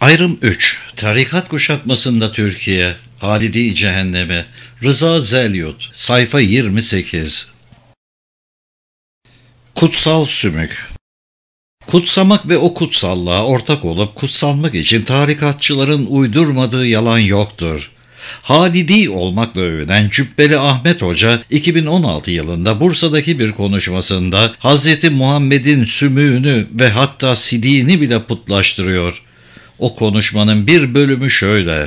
Ayrım 3. Tarikat kuşatmasında Türkiye. Halidi Cehennemi. Rıza Zelyut. Sayfa 28. Kutsal sümük. Kutsamak ve o kutsallığa ortak olup kutsanmak için tarikatçıların uydurmadığı yalan yoktur. Halidi olmakla övünen Cübbeli Ahmet Hoca 2016 yılında Bursa'daki bir konuşmasında Hz. Muhammed'in sümüğünü ve hatta sidiğini bile putlaştırıyor. O konuşmanın bir bölümü şöyle: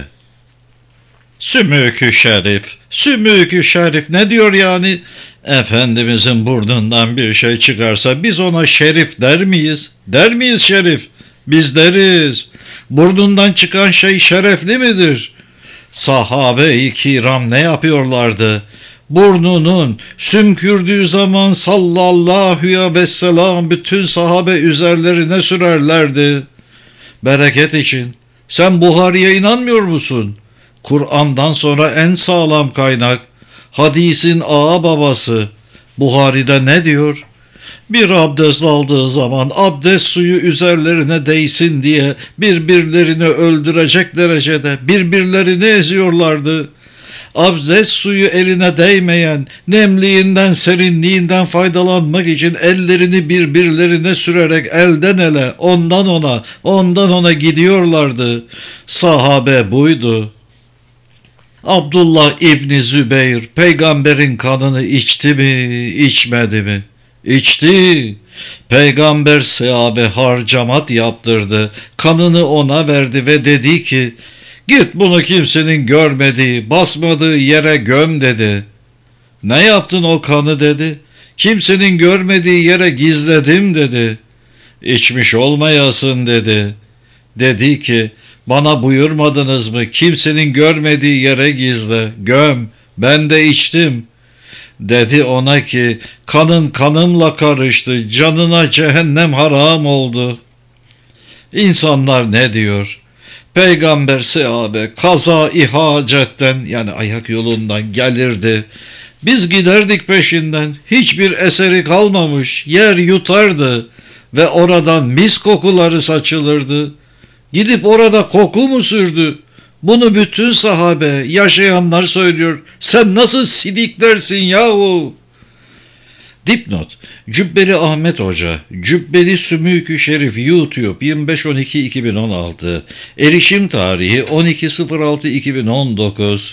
Sümük-ü şerif, sümük-ü şerif ne diyor yani? Efendimizin burnundan bir şey çıkarsa biz ona şerif der miyiz? Der miyiz şerif? Biz deriz. Burnundan çıkan şey şerefli midir? Sahabe-i kiram ne yapıyorlardı? Burnunun sümkürdüğü zaman sallallahu aleyhi ve sellem bütün sahabe üzerlerine sürerlerdi. Bereket için. Sen Buhari'ye inanmıyor musun? Kur'an'dan sonra en sağlam kaynak, hadisin ağa babası. Buhari'de ne diyor? Bir abdest aldığı zaman abdest suyu üzerlerine değsin diye birbirlerini öldürecek derecede birbirlerini eziyorlardı. Abdest suyu eline değmeyen, nemliğinden, serinliğinden faydalanmak için ellerini birbirlerine sürerek elden ele, ondan ona, ondan ona gidiyorlardı. Sahabe buydu. Abdullah İbni Zübeyir peygamberin kanını içti mi, içmedi mi? İçti. Peygamber sahabe harcamat yaptırdı. Kanını ona verdi ve dedi ki, git bunu kimsenin görmediği, basmadığı yere göm dedi. Ne yaptın o kanı dedi. Kimsenin görmediği yere gizledim dedi. İçmiş olmayasın dedi. Dedi ki, bana buyurmadınız mı kimsenin görmediği yere gizle, göm, ben de içtim. Dedi ona ki, kanın kanımla karıştı, canına cehennem haram oldu. İnsanlar ne diyor? Peygamber sahabe kaza-i hacetten yani ayak yolundan gelirdi. Biz giderdik peşinden, hiçbir eseri kalmamış, yer yutardı ve oradan mis kokuları saçılırdı. Gidip orada koku mu sürdü? Bunu bütün sahabe, yaşayanlar söylüyor. Sen nasıl sidiklersin yahu? Dipnot: Cübbeli Ahmet Hoca, Cübbeli Sümük-ü Şerif YouTube 25-12-2016, erişim tarihi 12.06.2019.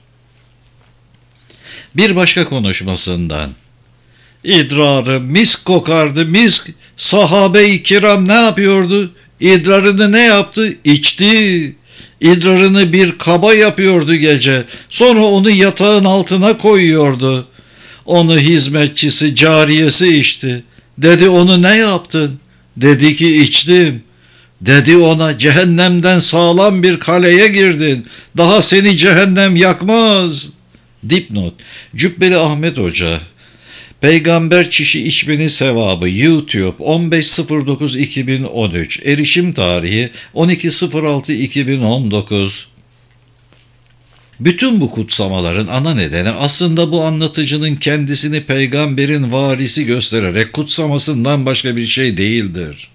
Bir başka konuşmasından: İdrarı misk kokardı, misk. Sahabe-i kiram ne yapıyordu? İdrarını ne yaptı? İçti. İdrarını bir kaba yapıyordu gece. Sonra onu yatağın altına koyuyordu. Onu hizmetçisi, cariyesi içti. Dedi onu ne yaptın? Dedi ki içtim. Dedi ona cehennemden sağlam bir kaleye girdin. Daha seni cehennem yakmaz. Dipnot: Cübbeli Ahmet Hoca, Peygamber çişi içmenin sevabı YouTube 15.09.2013, erişim tarihi 12.06.2019. Bütün bu kutsamaların ana nedeni aslında bu anlatıcının kendisini peygamberin varisi göstererek kutsamasından başka bir şey değildir.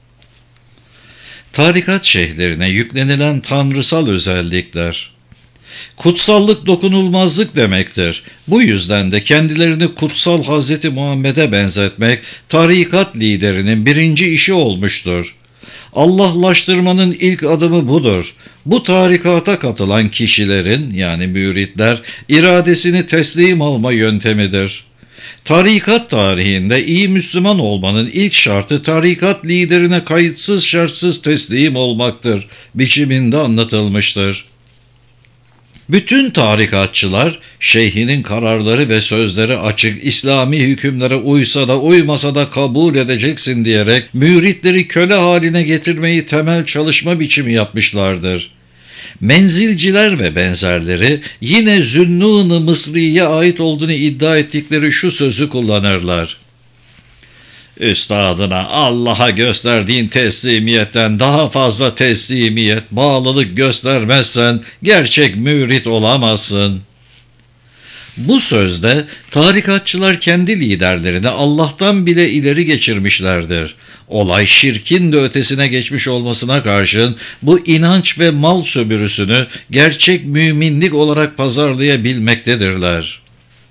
Tarikat şeyhlerine yüklenilen tanrısal özellikler. Kutsallık dokunulmazlık demektir. Bu yüzden de kendilerini kutsal Hz. Muhammed'e benzetmek tarikat liderinin birinci işi olmuştur. Allahlaştırmanın ilk adımı budur. Bu tarikata katılan kişilerin yani müritler iradesini teslim alma yöntemidir. Tarikat tarihinde iyi Müslüman olmanın ilk şartı tarikat liderine kayıtsız şartsız teslim olmaktır. Biçiminde anlatılmıştır. Bütün tarikatçılar şeyhinin kararları ve sözleri açık, İslami hükümlere uysa da uymasa da kabul edeceksin diyerek müritleri köle haline getirmeyi temel çalışma biçimi yapmışlardır. Menzilciler ve benzerleri yine Zünnun-ı Mısri'ye ait olduğunu iddia ettikleri şu sözü kullanırlar: Üstadına Allah'a gösterdiğin teslimiyetten daha fazla teslimiyet, bağlılık göstermezsen gerçek mürit olamazsın. Bu sözde tarikatçılar kendi liderlerini Allah'tan bile ileri geçirmişlerdir. Olay şirkin de ötesine geçmiş olmasına karşın bu inanç ve mal sömürüsünü gerçek müminlik olarak pazarlayabilmektedirler.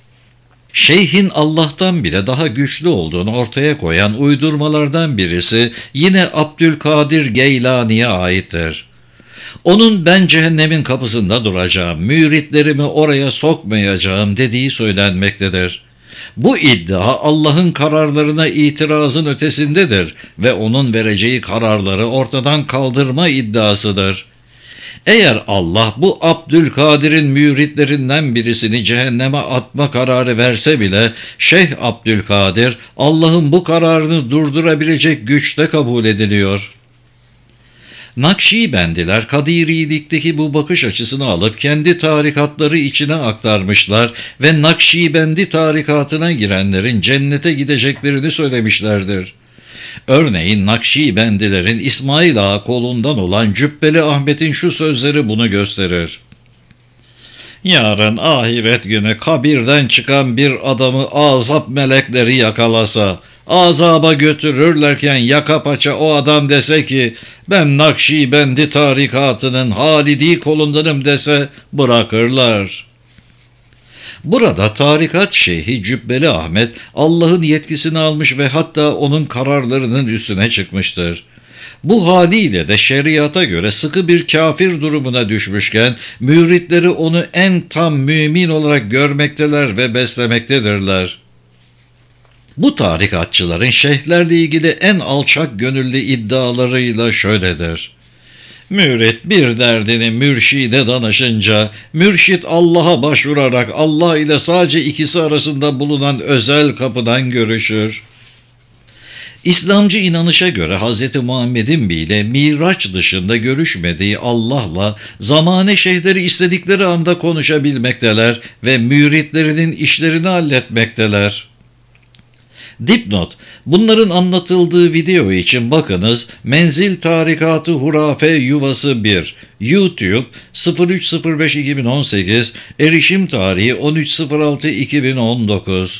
Şeyhin Allah'tan bile daha güçlü olduğunu ortaya koyan uydurmalardan birisi yine Abdülkadir Geylani'ye aittir. Onun ben cehennemin kapısında duracağım, müritlerimi oraya sokmayacağım dediği söylenmektedir. Bu iddia Allah'ın kararlarına itirazın ötesindedir ve onun vereceği kararları ortadan kaldırma iddiasıdır. Eğer Allah bu Abdülkadir'in müritlerinden birisini cehenneme atma kararı verse bile Şeyh Abdülkadir Allah'ın bu kararını durdurabilecek güçte kabul ediliyor. Nakşibendiler Kadirilikteki bu bakış açısını alıp kendi tarikatları içine aktarmışlar ve Nakşibendi tarikatına girenlerin cennete gideceklerini söylemişlerdir. Örneğin Nakşibendilerin İsmail Ağa kolundan olan Cübbeli Ahmet'in şu sözleri bunu gösterir. Yarın ahiret günü kabirden çıkan bir adamı azap melekleri yakalasa, azaba götürürlerken yaka paça o adam dese ki ben Nakşibendi tarikatının Halidi kolundanım dese bırakırlar. Burada tarikat şeyhi Cübbeli Ahmet Allah'ın yetkisini almış ve hatta onun kararlarının üstüne çıkmıştır. Bu haliyle de şeriata göre sıkı bir kafir durumuna düşmüşken müritleri onu en tam mümin olarak görmekteler ve beslemektedirler. Bu tarikatçıların şeyhlerle ilgili en alçak gönüllü iddialarıyla şöyledir. Mürit bir derdini mürşide danışınca, mürşit Allah'a başvurarak Allah ile sadece ikisi arasında bulunan özel kapıdan görüşür. İslamcı inanışa göre Hz. Muhammed'in bile Miraç dışında görüşmediği Allah'la zamane şeyhleri istedikleri anda konuşabilmekteler ve müritlerinin işlerini halletmekteler. Dipnot: bunların anlatıldığı video için bakınız Menzil Tarikatı Hurafe Yuvası 1 YouTube 03.05.2018 erişim tarihi 13.06.2019.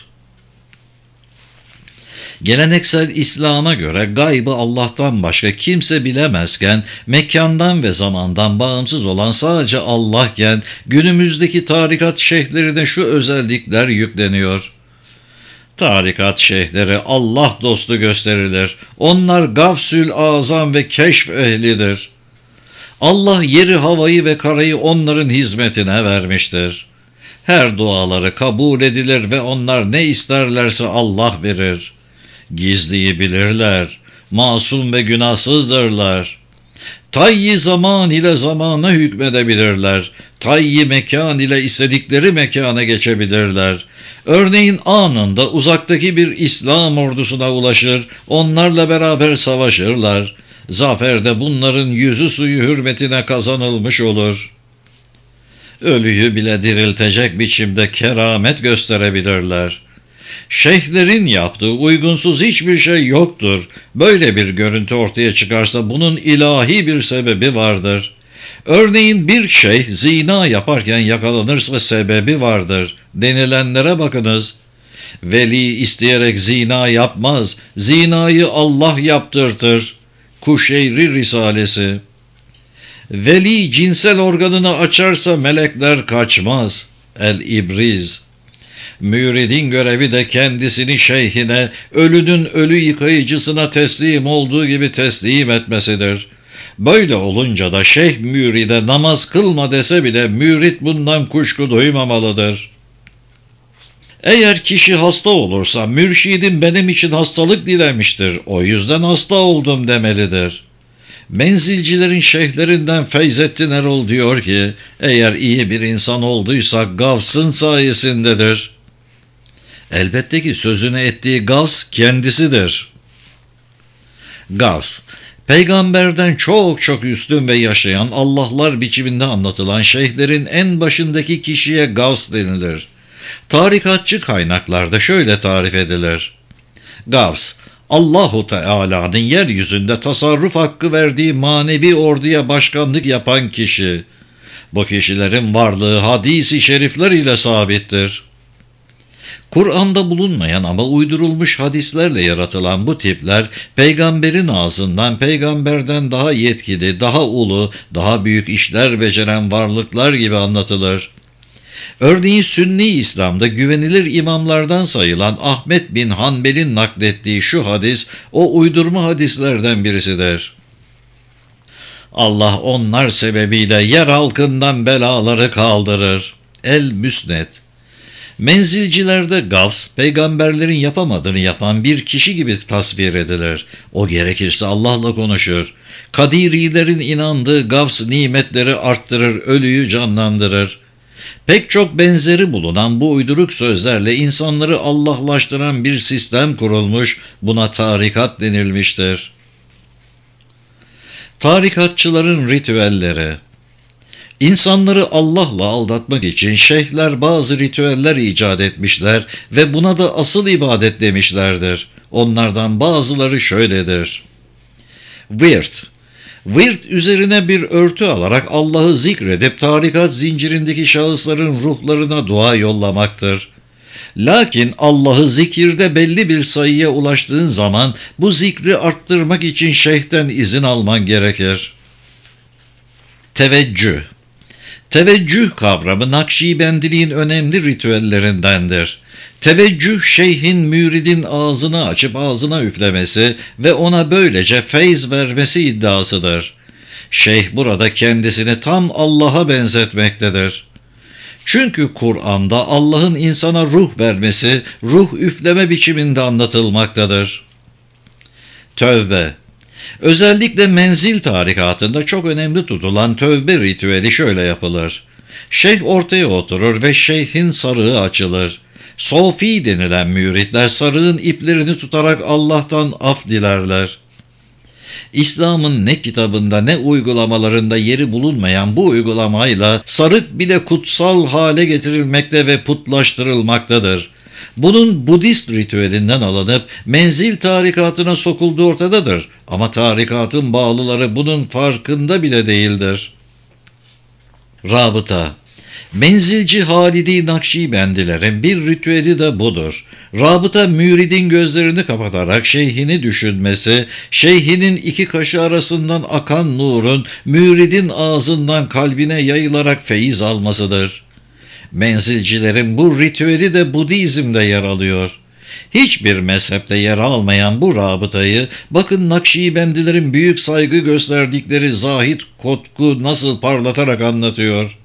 Geleneksel İslam'a göre gaybı Allah'tan başka kimse bilemezken, mekandan ve zamandan bağımsız olan sadece Allah'ken, günümüzdeki tarikat şeyhlerine şu özellikler yükleniyor. Tarikat şeyhleri Allah dostu gösterilir. Onlar gafsül azam ve keşf ehlidir. Allah yeri, havayı ve karayı onların hizmetine vermiştir. Her duaları kabul edilir ve onlar ne isterlerse Allah verir. Gizliyi bilirler, masum ve günahsızdırlar. Tayyi zaman ile zamana hükmedebilirler. Tayyi mekan ile istedikleri mekana geçebilirler. Örneğin anında uzaktaki bir İslam ordusuna ulaşır, onlarla beraber savaşırlar. Zafer de bunların yüzü suyu hürmetine kazanılmış olur. Ölüyü bile diriltecek biçimde keramet gösterebilirler. Şeyhlerin yaptığı uygunsuz hiçbir şey yoktur. Böyle bir görüntü ortaya çıkarsa bunun ilahi bir sebebi vardır. Örneğin bir şeyh zina yaparken yakalanırsa sebebi vardır. Denilenlere bakınız. Veli isteyerek zina yapmaz. Zinayı Allah yaptırtır. Kuşeyri Risalesi. Veli cinsel organını açarsa melekler kaçmaz. El-İbriz. Müridin görevi de kendisini şeyhine, ölünün ölü yıkayıcısına teslim olduğu gibi teslim etmesidir. Böyle olunca da şeyh müride namaz kılma dese bile mürit bundan kuşku duymamalıdır. Eğer kişi hasta olursa mürşidim benim için hastalık dilemiştir, o yüzden hasta oldum demelidir. Menzilcilerin şeyhlerinden Feyzettin Erol diyor ki, eğer iyi bir insan olduysa Gavs'ın sayesindedir. Elbette ki sözünü ettiği Gavs kendisidir. Gavs, peygamberden çok çok üstün ve yaşayan Allahlar biçiminde anlatılan şeyhlerin en başındaki kişiye Gavs denilir. Tarikatçı kaynaklarda şöyle tarif edilir. Gavs, Allahu Teala'nın yeryüzünde tasarruf hakkı verdiği manevi orduya başkanlık yapan kişi. Bu kişilerin varlığı hadis-i şerifler ile sabittir. Kur'an'da bulunmayan ama uydurulmuş hadislerle yaratılan bu tipler, peygamberin ağzından peygamberden daha yetkili, daha ulu, daha büyük işler beceren varlıklar gibi anlatılır. Örneğin Sünni İslam'da güvenilir imamlardan sayılan Ahmet bin Hanbel'in naklettiği şu hadis, o uydurma hadislerden birisidir. Allah onlar sebebiyle yer halkından belaları kaldırır. El-Müsned. Menzilcilerde gavs, peygamberlerin yapamadığını yapan bir kişi gibi tasvir edilir. O gerekirse Allah'la konuşur. Kadirilerin inandığı gavs nimetleri arttırır, ölüyü canlandırır. Pek çok benzeri bulunan bu uyduruk sözlerle insanları Allah'laştıran bir sistem kurulmuş, buna tarikat denilmiştir. Tarikatçıların ritüelleri. İnsanları Allah'la aldatmak için şeyhler bazı ritüeller icat etmişler ve buna da asıl ibadet demişlerdir. Onlardan bazıları şöyledir. Virt. Virt üzerine bir örtü alarak Allah'ı zikredip tarikat zincirindeki şahısların ruhlarına dua yollamaktır. Lakin Allah'ı zikirde belli bir sayıya ulaştığın zaman bu zikri arttırmak için şeyhten izin alman gerekir. Teveccüh. Teveccüh kavramı Nakşibendiliğin önemli ritüellerindendir. Teveccüh, şeyhin müridin ağzını açıp ağzına üflemesi ve ona böylece feyz vermesi iddiasıdır. Şeyh burada kendisini tam Allah'a benzetmektedir. Çünkü Kur'an'da Allah'ın insana ruh vermesi, ruh üfleme biçiminde anlatılmaktadır. Tövbe. Özellikle menzil tarikatında çok önemli tutulan tövbe ritüeli şöyle yapılır. Şeyh ortaya oturur ve şeyhin sarığı açılır. Sofi denilen müritler sarığın iplerini tutarak Allah'tan af dilerler. İslam'ın ne kitabında ne uygulamalarında yeri bulunmayan bu uygulamayla sarık bile kutsal hale getirilmekte ve putlaştırılmaktadır. Bunun Budist ritüelinden alınıp menzil tarikatına sokulduğu ortadadır ama tarikatın bağlıları bunun farkında bile değildir. Rabıta. Menzilci Halidi Nakşibendilerin bir ritüeli de budur. Rabıta, müridin gözlerini kapatarak şeyhini düşünmesi, şeyhinin iki kaşı arasından akan nurun müridin ağzından kalbine yayılarak feyiz almasıdır. Menzilcilerin bu ritüeli de Budizm'de yer alıyor. Hiçbir mezhepte yer almayan bu rabıtayı, bakın Nakşibendilerin büyük saygı gösterdikleri Zahid Kotku nasıl parlatarak anlatıyor.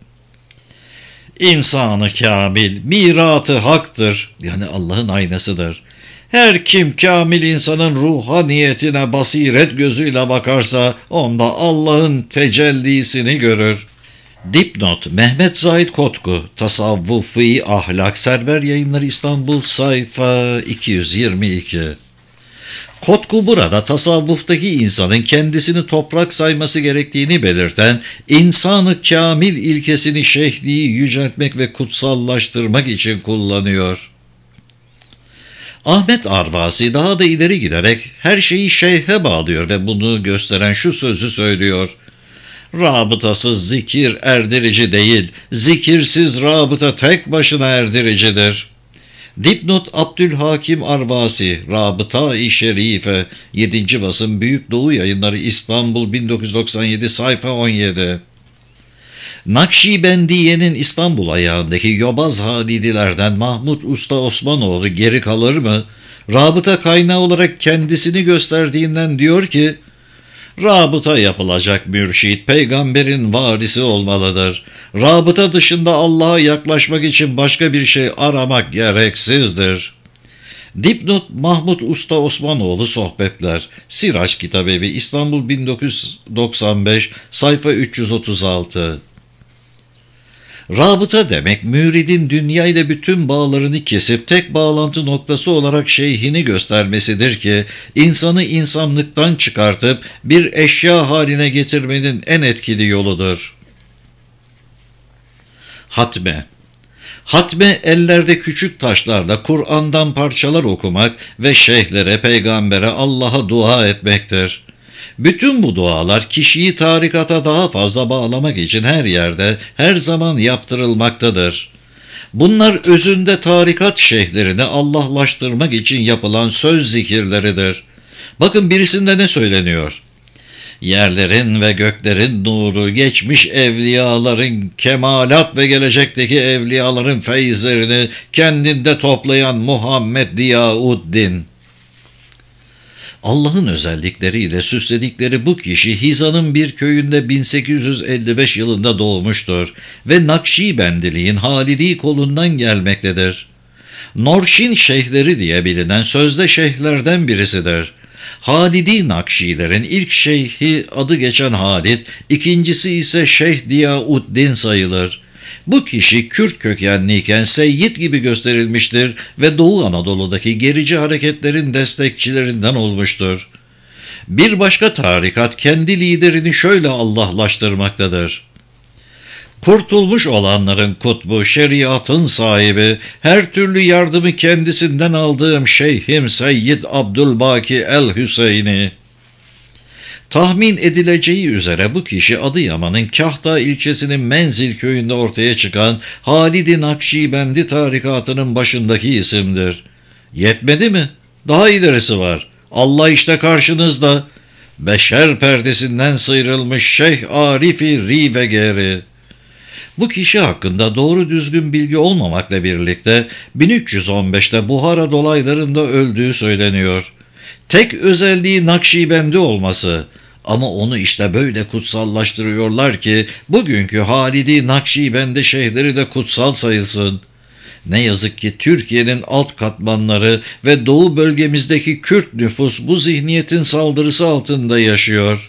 İnsanı kamil, miratı haktır, yani Allah'ın aynasıdır. Her kim kamil insanın ruhaniyetine basiret gözüyle bakarsa, onda Allah'ın tecellisini görür. Dipnot: Mehmet Zahid Kotku, Tasavvufi Ahlak, Server Yayınları, İstanbul, sayfa 222. Kotku burada tasavvuftaki insanın kendisini toprak sayması gerektiğini belirten insanı kamil ilkesini şeyhliği yüceltmek ve kutsallaştırmak için kullanıyor. Ahmet Arvasi daha da ileri giderek her şeyi şeyhe bağlıyor ve bunu gösteren şu sözü söylüyor. Rabıtasız zikir erdirici değil, zikirsiz rabıta tek başına erdiricidir. Dipnot: Abdülhakim Arvasi, Rabıta-i Şerife, 7. basım, Büyük Doğu Yayınları, İstanbul, 1997, sayfa 17. Nakşibendiye'nin İstanbul ayağındaki yobaz halidilerden Mahmud Usta Osmanoğlu geri kalır mı? Rabıta kaynağı olarak kendisini gösterdiğinden diyor ki, rabıta yapılacak mürşit, peygamberin varisi olmalıdır. Rabıta dışında Allah'a yaklaşmak için başka bir şey aramak gereksizdir. Dipnot: Mahmud Usta Osmanoğlu Sohbetler, Siraç Kitabevi, İstanbul, 1995, sayfa 336. Rabıta demek, müridin dünya ile bütün bağlarını kesip tek bağlantı noktası olarak şeyhini göstermesidir ki, insanı insanlıktan çıkartıp bir eşya haline getirmenin en etkili yoludur. Hatme. Hatme, ellerde küçük taşlarla Kur'an'dan parçalar okumak ve şeyhlere, peygambere, Allah'a dua etmektir. Bütün bu dualar kişiyi tarikata daha fazla bağlamak için her yerde, her zaman yaptırılmaktadır. Bunlar özünde tarikat şeyhlerini Allahlaştırmak için yapılan söz zikirleridir. Bakın birisinde ne söyleniyor? Yerlerin ve göklerin nuru, geçmiş evliyaların kemalat ve gelecekteki evliyaların feyizlerini kendinde toplayan Muhammed Diyauddin. Allah'ın özellikleriyle süsledikleri bu kişi Hizan'ın bir köyünde 1855 yılında doğmuştur ve Nakşibendiliğin Halidi kolundan gelmektedir. Norşin şeyhleri diye bilinen sözde şeyhlerden birisidir. Halidi Nakşilerin ilk şeyhi adı geçen Halid, ikincisi ise Şeyh Diyauddin sayılır. Bu kişi Kürt kökenliyken Seyyid gibi gösterilmiştir ve Doğu Anadolu'daki gerici hareketlerin destekçilerinden olmuştur. Bir başka tarikat kendi liderini şöyle Allahlaştırmaktadır. Kurtulmuş olanların kutbu, şeriatın sahibi, her türlü yardımı kendisinden aldığım Şeyhim Seyyid Abdülbaki el-Hüseyni. Tahmin edileceği üzere bu kişi Adıyaman'ın Kahta ilçesinin Menzil köyünde ortaya çıkan Halid-i Nakşibendi tarikatının başındaki isimdir. Yetmedi mi? Daha ilerisi var. Allah işte karşınızda. Beşer perdesinden sıyrılmış Şeyh Arif-i Rivegeri. Bu kişi hakkında doğru düzgün bilgi olmamakla birlikte 1315'te Buhara dolaylarında öldüğü söyleniyor. Tek özelliği Nakşibendi olması. Ama onu işte böyle kutsallaştırıyorlar ki bugünkü Halidi Nakşibendi şeyhleri de kutsal sayılsın. Ne yazık ki Türkiye'nin alt katmanları ve doğu bölgemizdeki Kürt nüfus bu zihniyetin saldırısı altında yaşıyor.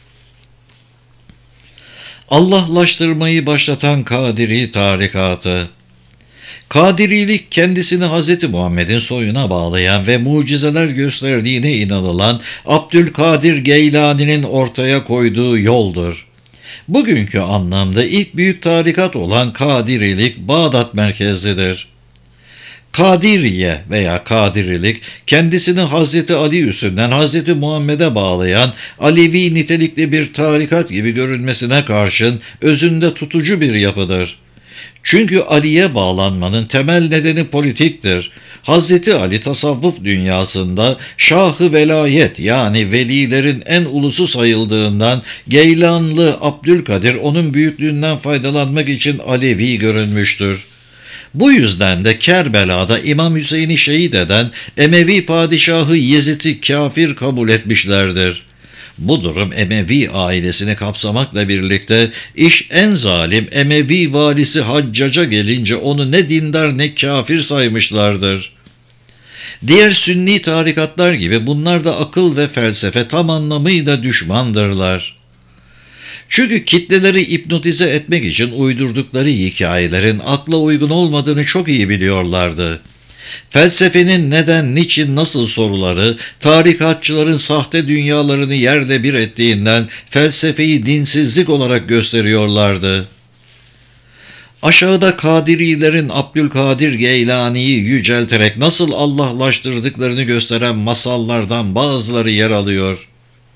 Allahlaştırmayı başlatan Kadiri tarikatı. Kadirilik kendisini Hz. Muhammed'in soyuna bağlayan ve mucizeler gösterdiğine inanılan Abdülkadir Geylani'nin ortaya koyduğu yoldur. Bugünkü anlamda ilk büyük tarikat olan Kadirilik Bağdat merkezlidir. Kadiriye veya Kadirilik kendisini Hazreti Ali üstünden Hazreti Muhammed'e bağlayan Alevi nitelikli bir tarikat gibi görünmesine karşın özünde tutucu bir yapıdır. Çünkü Ali'ye bağlanmanın temel nedeni politiktir. Hazreti Ali tasavvuf dünyasında şahı velayet yani velilerin en ulusu sayıldığından Geylanlı Abdülkadir onun büyüklüğünden faydalanmak için Alevi görünmüştür. Bu yüzden de Kerbela'da İmam Hüseyin'i şehit eden Emevi padişahı Yezid'i kafir kabul etmişlerdir. Bu durum Emevi ailesini kapsamakla birlikte iş en zalim Emevi valisi Haccac'a gelince onu ne dindar ne kafir saymışlardır. Diğer Sünni tarikatlar gibi bunlar da akıl ve felsefe tam anlamıyla düşmandırlar. Çünkü kitleleri hipnotize etmek için uydurdukları hikayelerin akla uygun olmadığını çok iyi biliyorlardı. Felsefenin neden, niçin, nasıl soruları, tarikatçıların sahte dünyalarını yerle bir ettiğinden felsefeyi dinsizlik olarak gösteriyorlardı. Aşağıda Kadirilerin Abdülkadir Geylani'yi yücelterek nasıl Allahlaştırdıklarını gösteren masallardan bazıları yer alıyor.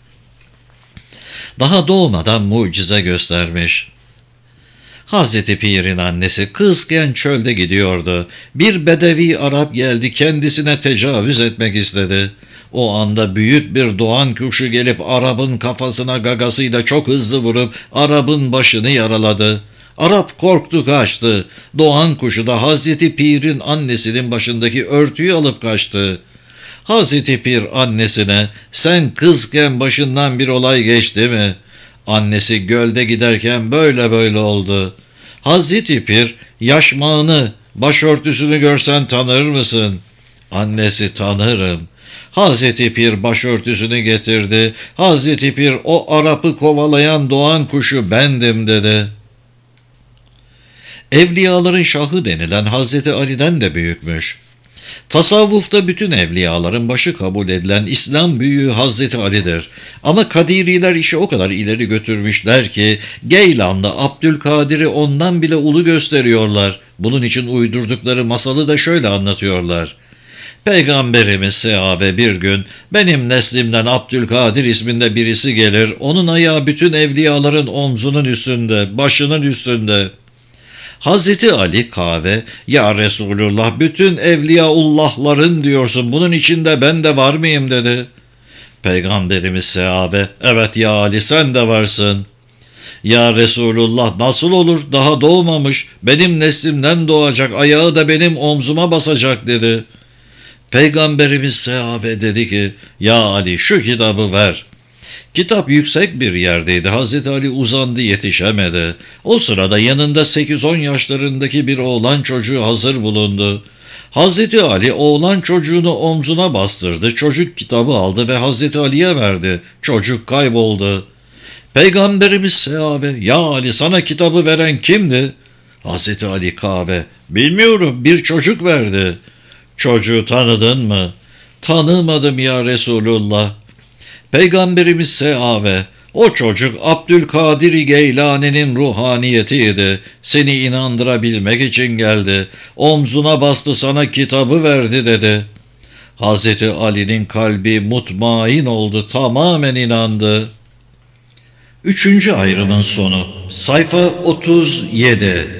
Daha doğmadan mucize göstermiş. Hazreti Pir'in annesi kızken çölde gidiyordu. Bir bedevi Arap geldi kendisine tecavüz etmek istedi. O anda büyük bir doğan kuşu gelip Arap'ın kafasına gagasıyla çok hızlı vurup Arap'ın başını yaraladı. Arap korktu kaçtı. Doğan kuşu da Hazreti Pir'in annesinin başındaki örtüyü alıp kaçtı. Hazreti Pir annesine sen kızken başından bir olay geçti mi? Annesi gölde giderken böyle oldu. Hazreti Pir yaşmağını, başörtüsünü görsen tanır mısın? Annesi tanırım. Hazreti Pir başörtüsünü getirdi. Hazreti Pir o Arap'ı kovalayan doğan kuşu bendim dedi. Evliyaların şahı denilen Hazreti Ali'den de büyükmüş. Tasavvufta bütün evliyaların başı kabul edilen İslam büyüğü Hazreti Ali'dir. Ama Kadiriler işi o kadar ileri götürmüşler ki Geylan'da Abdülkadir'i ondan bile ulu gösteriyorlar. Bunun için uydurdukları masalı da şöyle anlatıyorlar. Peygamberimiz Sehabe bir gün benim neslimden Abdülkadir isminde birisi gelir, onun ayağı bütün evliyaların omzunun üstünde, başının üstünde. Hazreti Ali kahve, ya Resulullah bütün evliyaullahların diyorsun, bunun içinde ben de var mıyım dedi. Peygamberimiz Seave, evet ya Ali sen de varsın. Ya Resulullah nasıl olur, daha doğmamış, benim neslimden doğacak, ayağı da benim omzuma basacak dedi. Peygamberimiz Seave dedi ki, ya Ali şu kitabı ver. Kitap yüksek bir yerdeydi. Hazreti Ali uzandı, yetişemedi. O sırada yanında 8-10 yaşlarındaki bir oğlan çocuğu hazır bulundu. Hazreti Ali oğlan çocuğunu omzuna bastırdı. Çocuk kitabı aldı ve Hazreti Ali'ye verdi. Çocuk kayboldu. Peygamberimiz Seave, ya Ali sana kitabı veren kimdi? Hazreti Ali kahve, bilmiyorum bir çocuk verdi. Çocuğu tanıdın mı? Tanımadım ya Resulullah. Peygamberimiz Seave, o çocuk Abdülkadir Geylani'nin ruhaniyetiydi. Seni inandırabilmek için geldi. Omzuna bastı sana kitabı verdi dedi. Hazreti Ali'nin kalbi mutmain oldu, tamamen inandı. Üçüncü ayrımın sonu. Sayfa 37.